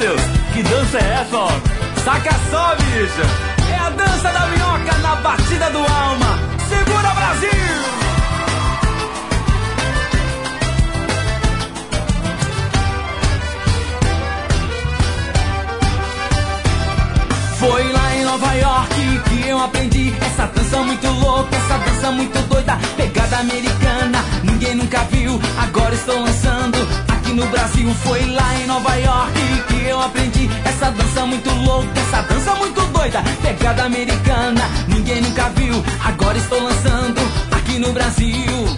Deus, que dança é essa, ó? Saca só, bicha. É a dança da minhoca na batida do alma. Segura, Brasil! Foi lá em Nova York que eu aprendi essa dança muito louca, essa dança muito doida, pegada americana, ninguém nunca viu, agora estou lançando aqui no Brasil. Foi lá em Nova York que eu aprendi essa dança muito louca, essa dança muito doida, pegada americana, ninguém nunca viu, agora estou lançando aqui no Brasil.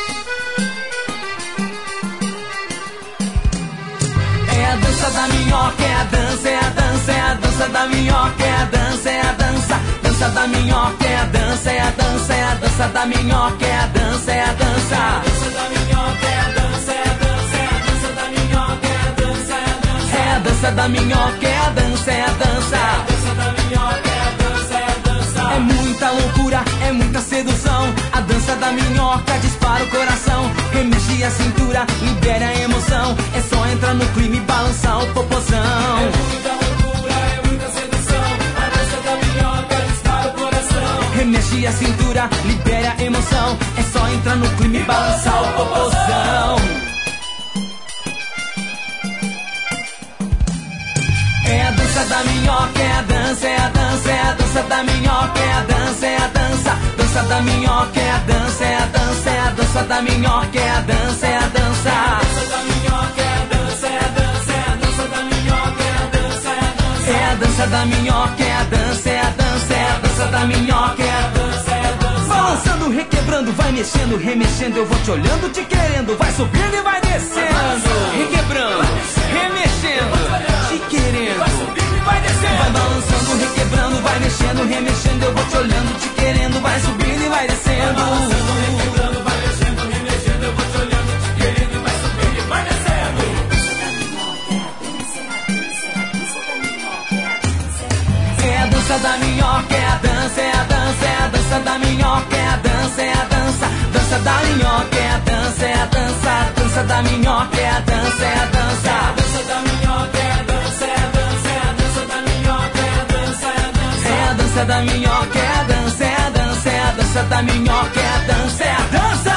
É a dança da minhoca, é a dança, é a dança, é a dança da minhoca, é a dança, é a dança, dança da minhoca, é a dança, é a dança, é a dança da minhoca, é a dança, é a dança, dança da minhoca, é a dança, é a dança, é a dança da minhoca, é a dança, é a dança, é a dança da minhoca, é a dança, é a dança, a dança da minhoca, é a dança, é a dança. É muita loucura, é muita sedução, a dança da minhoca dispara o coração, remexe a cintura, libera a emoção, é só entrar no clima e balançar o popozão. É muita loucura, é muita sedução, a dança da minhoca dispara o coração, remexe a cintura, libera a emoção, é só entrar no clima e balançar o popozão. É a dança da minhoca, é a dança, é a dança, é a dança da minhoca, é a dança, é a dança, dança da minhoca, é a dança, é a dança, é a dança da minhoca, é a dança, é a dança, dança da minhoca, é a dança, é a dança, é a dança da minhoca, é a dança, é a dança, é a dança da minhoca, é a dança, é a dança, é a dança da minhoca, é a dança, é a dança. Balançando, requebrando, vai mexendo, remexendo, eu vou te olhando, te querendo, vai subindo e vai descendo, requebrando, remexendo, te querendo, vai subindo e vai descendo, vai balançando, requebrando, vai mexendo, remexendo, eu vou te olhando, te querendo, vai subindo e vai descendo, vai balançando, requebrando, vai mexendo, remexendo, eu vou te olhando, te querendo, vai subindo e vai descendo. É a dança da minhoca, é a dança, é a dança, é a dança da minhoca, é a dança, é a dança, dança da minhoca, é a dança, é a dança, dança da minhoca, é a dança, é a dança, dança da minhoca, é a dança, é a dança, é a dança da minhoca, é a dança, é a dança, é a dança da minhoca, é a dança, é a dança, é a dança da minhoca, é a dança, é a dança.